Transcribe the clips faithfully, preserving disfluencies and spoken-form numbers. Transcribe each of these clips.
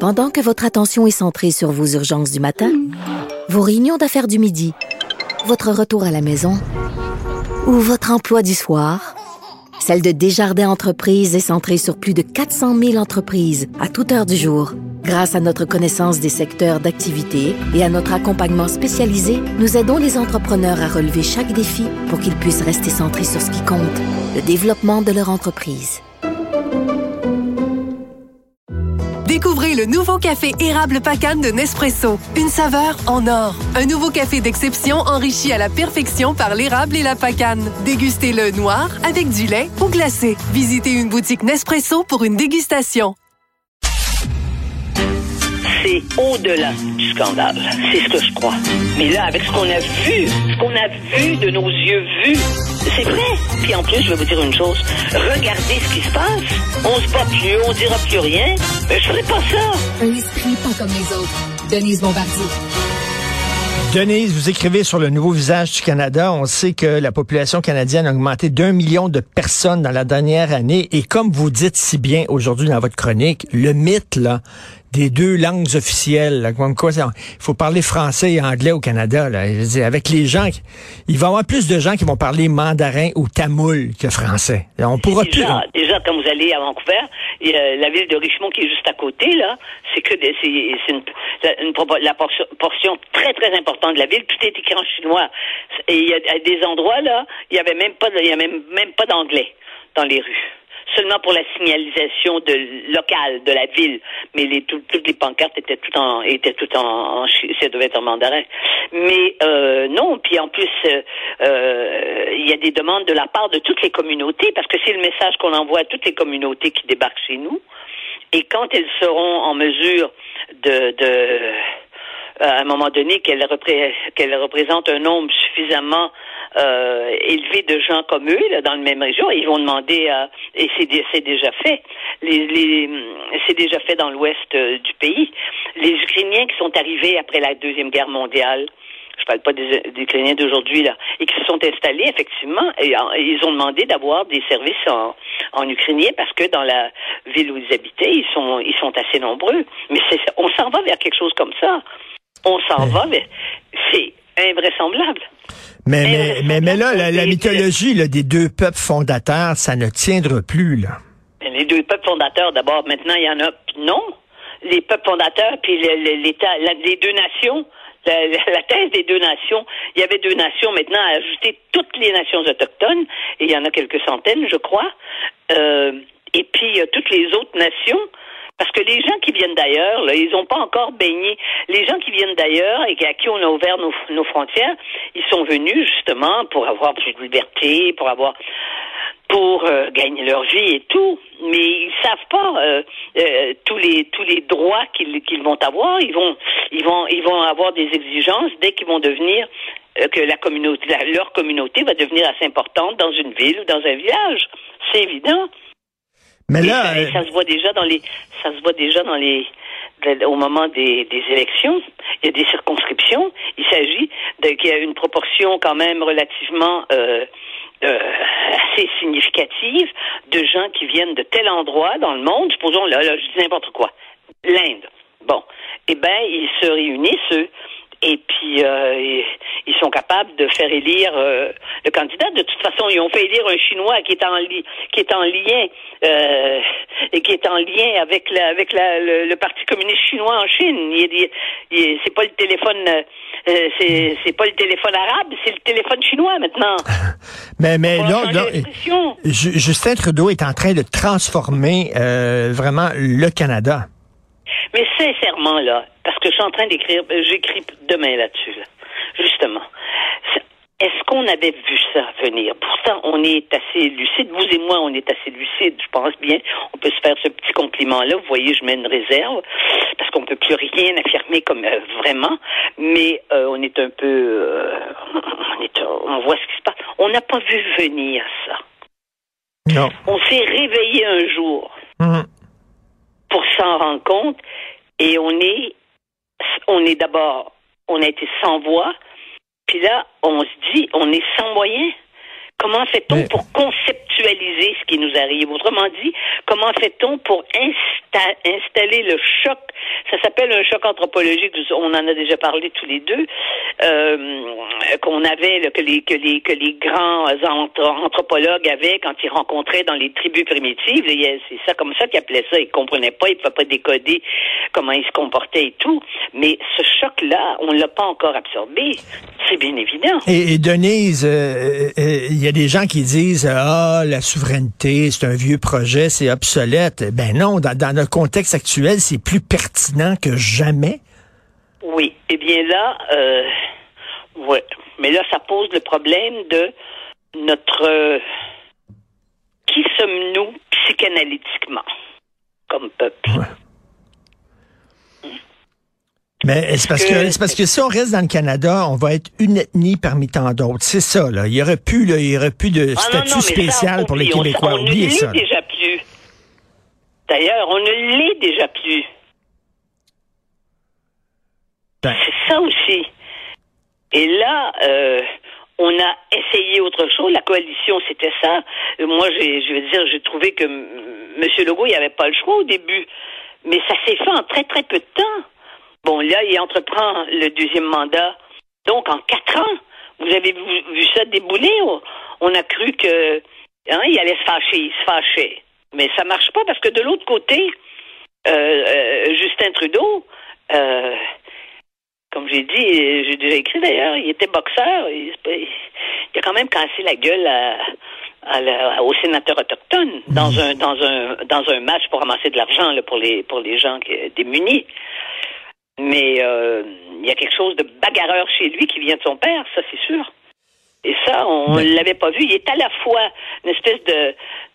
Pendant que votre attention est centrée sur vos urgences du matin, vos réunions d'affaires du midi, votre retour à la maison ou votre emploi du soir, celle de Desjardins Entreprises est centrée sur plus de quatre cent mille entreprises à toute heure du jour. Grâce à notre connaissance des secteurs d'activité et à notre accompagnement spécialisé, nous aidons les entrepreneurs à relever chaque défi pour qu'ils puissent rester centrés sur ce qui compte, le développement de leur entreprise. Découvrez le nouveau café érable Pacane de Nespresso. Une saveur en or. Un nouveau café d'exception enrichi à la perfection par l'érable et la pacane. Dégustez-le noir, avec du lait ou glacé. Visitez une boutique Nespresso pour une dégustation. C'est au-delà du scandale. C'est ce que je crois. Mais là, avec ce qu'on a vu, ce qu'on a vu de nos yeux vus, c'est vrai. Puis en plus, je vais vous dire une chose. Regardez ce qui se passe. On se bat plus, on dira plus rien. Mais je ferai pas ça. Un esprit pas comme les autres. Denise Bombardier. Denise, vous écrivez sur le nouveau visage du Canada. On sait que la population canadienne a augmenté d'un million de personnes dans la dernière année. Et comme vous dites si bien aujourd'hui dans votre chronique, le mythe là des deux langues officielles, là, comme quoi il faut parler français et anglais au Canada. Là. Je veux dire, avec les gens, il va y avoir plus de gens qui vont parler mandarin ou tamoul que français. On pourra déjà, plus... déjà, quand vous allez à Vancouver, il y a la ville de Richmond qui est juste à côté, là, c'est que des, c'est, c'est une, une, la portion, portion très très importante de la ville, tout est écrit en chinois. Et il y a à des endroits là, il y avait même pas, il y a même même pas d'anglais dans les rues. Seulement pour la signalisation de locale de la ville, mais les tout, toutes les pancartes étaient tout en étaient tout en, en ça devait être en mandarin. Mais euh, non, puis en plus euh, il y a des demandes de la part de toutes les communautés parce que c'est le message qu'on envoie à toutes les communautés qui débarquent chez nous. Et quand elles seront en mesure de, de à un moment donné qu'elles, repré- qu'elles représentent un nombre suffisamment euh, élevé de gens comme eux là, dans la même région, ils vont demander à, et c'est, c'est déjà fait, les, les, c'est déjà fait dans l'ouest euh, du pays. Les Ukrainiens qui sont arrivés après la Deuxième Guerre mondiale, je parle pas des, des Ukrainiens d'aujourd'hui là, et qui se sont installés effectivement, et, en, ils ont demandé d'avoir des services en, en ukrainien parce que dans la ville où ils habitaient, ils sont ils sont assez nombreux. Mais c'est, on s'en va vers quelque chose comme ça. On s'en va, mais c'est invraisemblable. Mais, mais, mais, mais là, la, la mythologie là, des deux peuples fondateurs, ça ne tiendra plus, là. Les deux peuples fondateurs, d'abord, maintenant, il y en a, non. Les peuples fondateurs, puis l'État, les deux nations, la, la thèse des deux nations, il y avait deux nations, maintenant, à ajouter toutes les nations autochtones, et il y en a quelques centaines, je crois, euh, et puis euh, toutes les autres nations. Parce que les gens qui viennent d'ailleurs, là, ils n'ont pas encore baigné. Les gens qui viennent d'ailleurs et à qui on a ouvert nos, nos frontières, ils sont venus justement pour avoir plus de liberté, pour avoir, pour euh, gagner leur vie et tout. Mais ils savent pas euh, euh, tous les tous les droits qu'ils, qu'ils vont avoir. Ils vont ils vont ils vont avoir des exigences dès qu'ils vont devenir euh, que la communauté, la, leur communauté va devenir assez importante dans une ville ou dans un village. C'est évident. Mais là, ça, euh... ça se voit déjà dans les, ça se voit déjà dans les, au moment des, des élections. Il y a des circonscriptions. Il s'agit de qu'il y a une proportion quand même relativement euh, euh, assez significative de gens qui viennent de tel endroit dans le monde. Supposons là, là, je dis n'importe quoi, l'Inde. Bon, eh ben ils se réunissent eux. Et puis, euh, ils sont capables de faire élire euh, le candidat. De toute façon, ils ont fait élire un Chinois qui est en, li- qui est en lien euh, et qui est en lien avec la, avec la, le, le Parti communiste chinois en Chine. Il, il, il, c'est pas le téléphone, euh, c'est, c'est pas le téléphone arabe, c'est le téléphone chinois maintenant. mais mais là, là Justin Trudeau est en train de transformer euh, vraiment le Canada. Mais sincèrement, là, parce que je suis en train d'écrire, j'écris demain là-dessus, là, justement. Est-ce qu'on avait vu ça venir? Pourtant, on est assez lucide. Vous et moi, on est assez lucide, je pense bien. On peut se faire ce petit compliment-là. Vous voyez, je mets une réserve, parce qu'on peut plus rien affirmer comme euh, vraiment. Mais euh, on est un peu... Euh, on, est, on voit ce qui se passe. On n'a pas vu venir ça. Non. On s'est réveillé un jour. Mmh. Pour s'en rendre compte, et on est, on est d'abord, on a été sans voix, puis là, on se dit, on est sans moyens. Comment fait-on Mais... pour conceptualiser ce qui nous arrive? Autrement dit, comment fait-on pour insta- installer le choc? Ça s'appelle un choc anthropologique. On en a déjà parlé tous les deux. Euh, qu'on avait, là, que les que les que les grands anthropologues avaient quand ils rencontraient dans les tribus primitives. C'est ça comme ça qu'ils appelaient ça. Ils comprenaient pas, ils ne pouvaient pas décoder comment ils se comportaient et tout. Mais ce choc-là, on ne l'a pas encore absorbé. C'est bien évident. Et, et Denise, euh, euh, il y a des gens qui disent ah la souveraineté c'est un vieux projet, c'est obsolète. Ben non, dans, dans notre contexte actuel, c'est plus pertinent que jamais. Oui. Eh bien là, euh, ouais. Mais là, ça pose le problème de notre euh, qui sommes-nous psychanalytiquement comme peuple. Ouais. Mais c'est parce que c'est parce que si on reste dans le Canada, on va être une ethnie parmi tant d'autres. C'est ça, là. Il y aurait plus, là, il y aurait plus de ah statut non, non, spécial ça, pour les on, Québécois. on, on Oubliez ne ça. l'est déjà plus. D'ailleurs, on ne l'est déjà plus. Ben. C'est ça aussi. Et là, euh, on a essayé autre chose. La coalition, c'était ça. Moi, j'ai, je veux dire, j'ai trouvé que M. Legault, il n'y avait pas le choix au début. Mais ça s'est fait en très, très peu de temps. Bon, là, il entreprend le deuxième mandat. Donc, en quatre ans, vous avez vu, vu ça débouler. On a cru que hein, il allait se fâcher, il se fâchait. Mais ça marche pas parce que de l'autre côté, euh, euh, Justin Trudeau, euh, comme j'ai dit, j'ai déjà écrit d'ailleurs, il était boxeur. Il, il a quand même cassé la gueule à, à la, aux sénateurs autochtones dans un dans un dans un match pour ramasser de l'argent là, pour les pour les gens qui, démunis. Mais euh, il y a quelque chose de bagarreur chez lui qui vient de son père, ça c'est sûr. Et ça, on ne l'avait pas vu. Il est à la fois une espèce de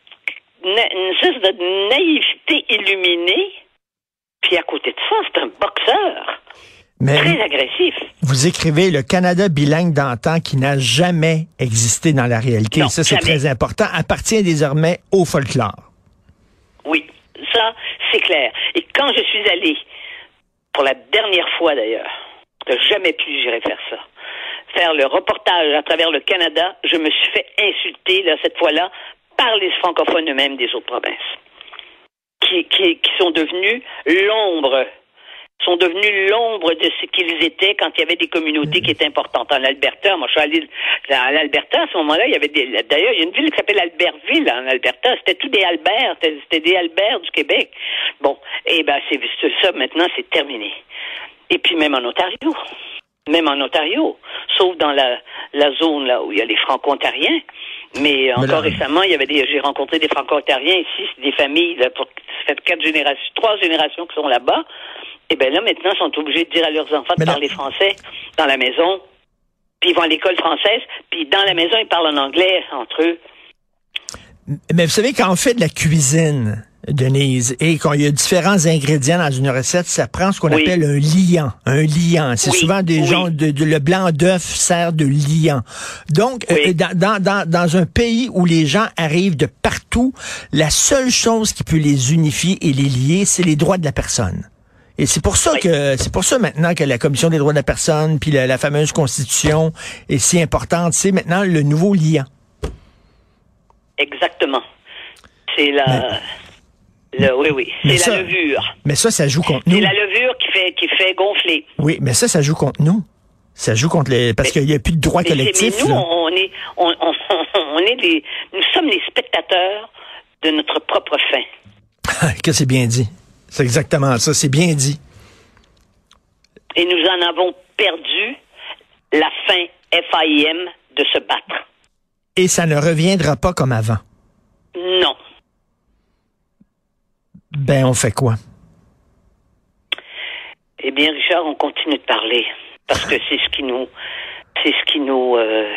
une espèce de naïveté illuminée, puis à côté de ça, c'est un boxeur. Mais très agressif. Vous écrivez le Canada bilingue d'antan qui n'a jamais existé dans la réalité. Non, ça, c'est jamais. très important. Appartient désormais au folklore. Oui, ça, c'est clair. Et quand je suis allée, pour la dernière fois d'ailleurs, que jamais plus j'irai faire ça, faire le reportage à travers le Canada, je me suis fait insulter, là, cette fois-là, par les francophones eux-mêmes des autres provinces, qui, qui, qui sont devenus l'ombre sont devenus l'ombre de ce qu'ils étaient quand il y avait des communautés qui étaient importantes. En Alberta, moi je suis allé à l'Alberta, à ce moment-là, il y avait des, d'ailleurs, il y a une ville qui s'appelle Albertville en Alberta, c'était tous des Albert, c'était, c'était des Albert du Québec. Bon, et ben c'est ça maintenant, c'est terminé. Et puis même en Ontario, même en Ontario, sauf dans la, la zone là où il y a les Franco-Ontariens. Mais encore Mais là, récemment, il y avait des, j'ai rencontré des Franco-Ontariens ici, c'est des familles là, pour ça fait quatre générations, trois générations qui sont là-bas. Et bien là, maintenant, ils sont obligés de dire à leurs enfants de Mais parler là... français dans la maison. Puis ils vont à l'école française. Puis dans la maison, ils parlent en anglais entre eux. Mais vous savez, quand on fait de la cuisine, Denise, et qu'il y a différents ingrédients dans une recette, ça prend ce qu'on oui. appelle un liant. Un liant. C'est oui. souvent des oui. gens, de, de, le blanc d'œuf sert de liant. Donc, oui. euh, dans, dans, dans, dans un pays où les gens arrivent de partout, la seule chose qui peut les unifier et les lier, c'est les droits de la personne. Et c'est pour ça oui. que c'est pour ça maintenant que la Commission des droits de la personne puis la, la fameuse Constitution est si importante. C'est maintenant le nouveau liant. Exactement. C'est la, mais, le, oui oui, c'est ça, la levure. Mais ça, ça joue contre nous. C'est la levure qui fait qui fait gonfler. Oui, mais ça, ça joue contre nous. Ça joue contre les parce qu'il n'y a plus de droits collectifs. Mais nous, là. on est on, on, on est les nous sommes les spectateurs de notre propre fin. Que c'est bien dit. C'est exactement ça, c'est bien dit. Et nous en avons perdu la fin F A I M de se battre. Et ça ne reviendra pas comme avant. Non. Ben, on fait quoi? Eh bien, Richard, on continue de parler. Parce que c'est ce qui nous... C'est ce qui nous... Euh,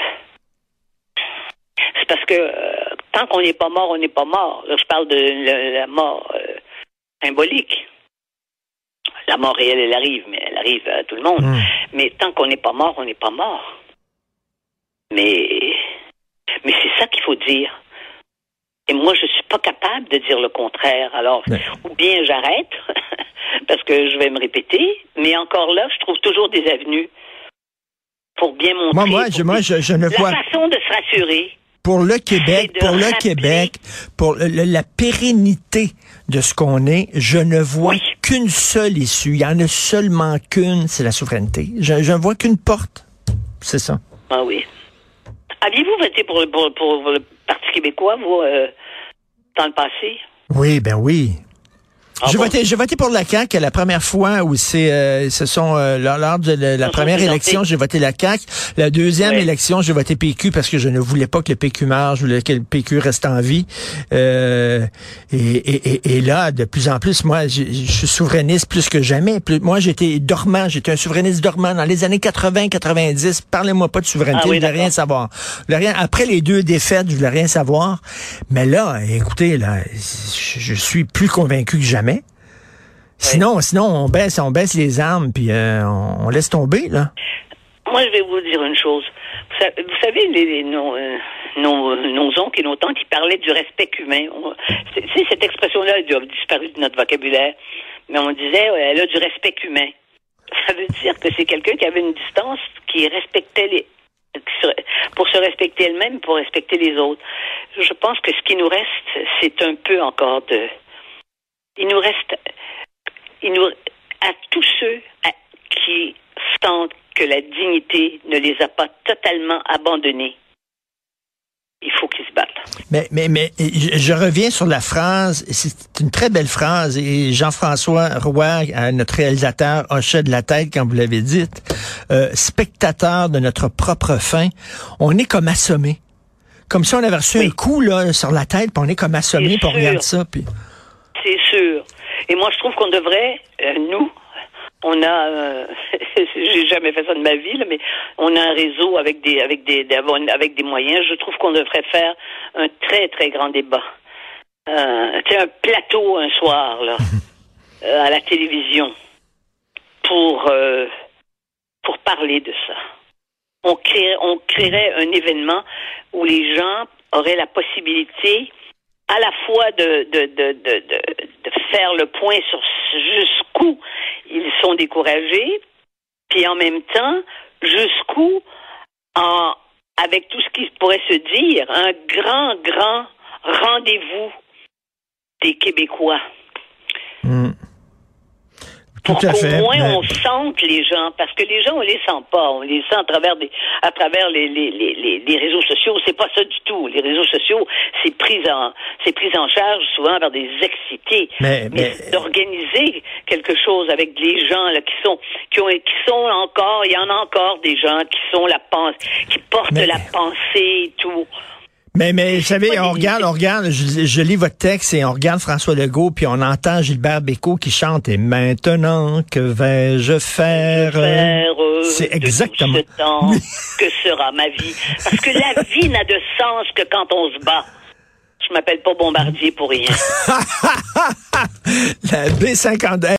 c'est parce que euh, tant qu'on n'est pas mort, on n'est pas mort. Là, je parle de la, la mort... Euh, symbolique. La mort réelle, elle arrive, mais elle arrive à tout le monde. Mmh. Mais tant qu'on n'est pas mort, on n'est pas mort. Mais, mais c'est ça qu'il faut dire. Et moi, je suis pas capable de dire le contraire. Alors, mais... ou bien j'arrête, parce que je vais me répéter, mais encore là, je trouve toujours des avenues pour bien montrer. Moi, moi, je, moi, je, je ne la vois... façon de se rassurer. pour le Québec, de pour le rappeler... Québec, pour le, la pérennité de ce qu'on est, je ne vois oui. qu'une seule issue. Il y en a seulement qu'une, c'est la souveraineté. Je, je ne vois qu'une porte. C'est ça. Ah oui. Aviez-vous voté pour, pour, pour le Parti québécois, vous, euh, dans le passé? Oui, ben oui. Ah j'ai bon? voté, j'ai voté pour la C A Q la première fois où c'est, euh, ce sont euh, lors, lors de la, la première élection, j'ai voté la C A Q. La deuxième ouais. élection, j'ai voté P Q parce que je ne voulais pas que le P Q meure, je voulais que le P Q reste en vie. Euh, et, et, et, et là, de plus en plus, moi, je, je suis souverainiste plus que jamais. Plus, moi, j'étais dormant, j'étais un souverainiste dormant dans les années quatre-vingts quatre-vingt-dix. Parlez-moi pas de souveraineté, ah oui, je voulais rien savoir. Je voulais rien. Après les deux défaites, je voulais rien savoir. Mais là, écoutez, là, je, je suis plus convaincu que jamais. Sinon, oui. sinon on baisse, on baisse les armes puis euh, on, on laisse tomber là. Moi, je vais vous dire une chose. Vous savez, vous savez les, les, nos, euh, nos, nos oncles et nos tantes, ils parlaient du respect humain. Tu sais, cette expression-là, elle a disparu de notre vocabulaire. Mais on disait, ouais, elle a du respect humain. Ça veut dire que c'est quelqu'un qui avait une distance, qui respectait les, pour se respecter elle-même, pour respecter les autres. Je pense que ce qui nous reste, c'est un peu encore de, il nous reste Il nous, à tous ceux à, qui sentent que la dignité ne les a pas totalement abandonnés, il faut qu'ils se battent. Mais, mais, mais je, je reviens sur la phrase, c'est une très belle phrase, et Jean-François Roy, notre réalisateur, hochait de la tête quand vous l'avez dite, euh, spectateur de notre propre fin, on est comme assommé. Comme si on avait reçu oui. un coup là, sur la tête, puis on est comme assommé, puis on regarde ça. Puis... C'est sûr. Et moi, je trouve qu'on devrait, euh, nous, on a, euh, j'ai jamais fait ça de ma vie, là, mais on a un réseau avec des, avec des, des avec des moyens. Je trouve qu'on devrait faire un très, très grand débat. Euh, tu sais, un plateau un soir, là, euh, à la télévision, pour, euh, pour parler de ça. On créerait, on créerait un événement où les gens auraient la possibilité à la fois de, de, de, de, de, de faire le point sur jusqu'où ils sont découragés, puis en même temps, jusqu'où, en, avec tout ce qui pourrait se dire, un grand, grand rendez-vous des Québécois. Mmh. Pour qu'au fait, moins mais... on sente les gens, parce que les gens on les sent pas, on les sent à travers des, à travers les, les, les, les réseaux sociaux. C'est pas ça du tout. Les réseaux sociaux, c'est pris en, c'est pris en charge souvent par des excités. Mais, mais... mais d'organiser quelque chose avec les gens là qui sont, qui ont, qui sont encore, il y en a encore des gens qui sont la pensée, qui portent mais... la pensée et tout. Mais, mais, vous savez, on regarde, on regarde, je, je lis votre texte et on regarde François Legault, puis on entend Gilbert Bécaud qui chante « Et maintenant, que vais-je faire? » C'est exactement. De tout ce temps, que sera ma vie? Parce que la vie n'a de sens que quand on se bat. Je m'appelle pas Bombardier pour rien. La B cinquante